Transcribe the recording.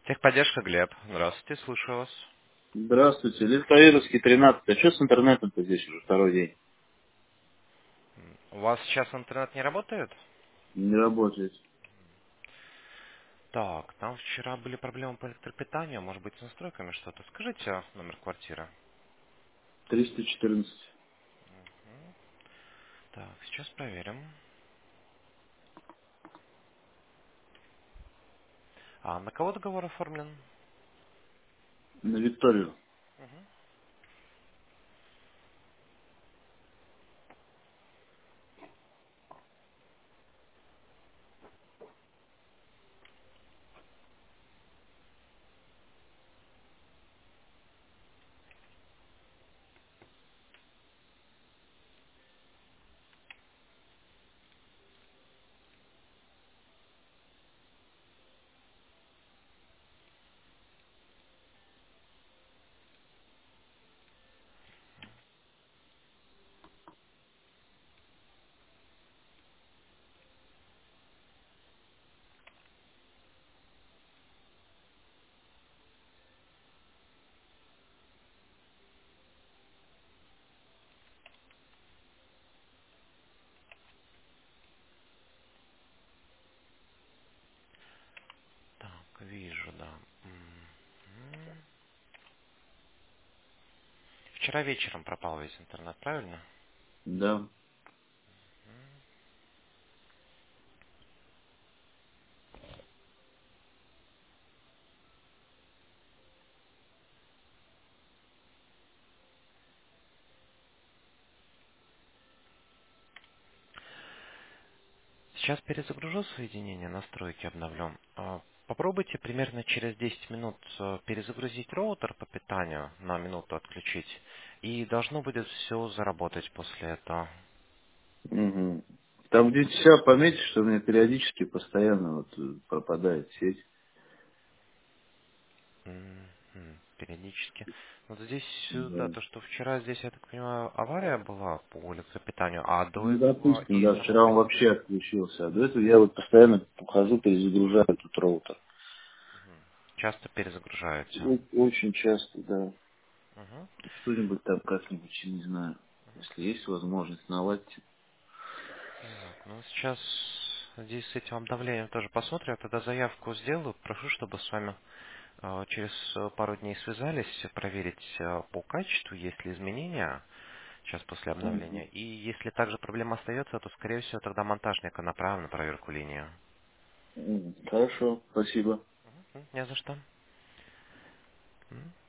Техподдержка, Глеб. Здравствуйте, слушаю вас. Здравствуйте, Листаировский, 13. А что с интернетом-то здесь уже второй день? У вас сейчас интернет не работает? Не работает. Так, там вчера были проблемы по электропитанию, может быть, с настройками что-то. Скажите номер квартиры. 314. Так, сейчас проверим. А на кого договор оформлен? На Викторию. Так, вижу, да. Мгм. Вчера вечером пропал весь интернет, правильно? Да. Сейчас перезагружу соединение, настройки обновлю. Попробуйте примерно через 10 минут перезагрузить роутер по питанию, на минуту отключить, и должно будет все заработать после этого. Мгм. Там где вся пометьте, что у меня периодически постоянно пропадает сеть. Периодически. Вот здесь, да, Да. то, что вчера здесь, я так понимаю, авария была по электропитанию, а до Ну, этого допустим, и да, само вчера он вообще отключился. А до этого я вот постоянно ухожу, перезагружаю этот роутер. часто перезагружаете. Очень часто, да. Мгм. Что-нибудь там как-нибудь, не знаю. Если есть возможность наладить. Так, ну сейчас здесь с этим обновлением тоже посмотрим. Я тогда заявку сделаю. Прошу, чтобы с вами через пару дней связались, проверить по качеству, есть ли изменения сейчас после обновления. Мгм. И если также проблема остается, то, скорее всего, тогда монтажника направим на проверку линии. Хорошо, спасибо. Не за что.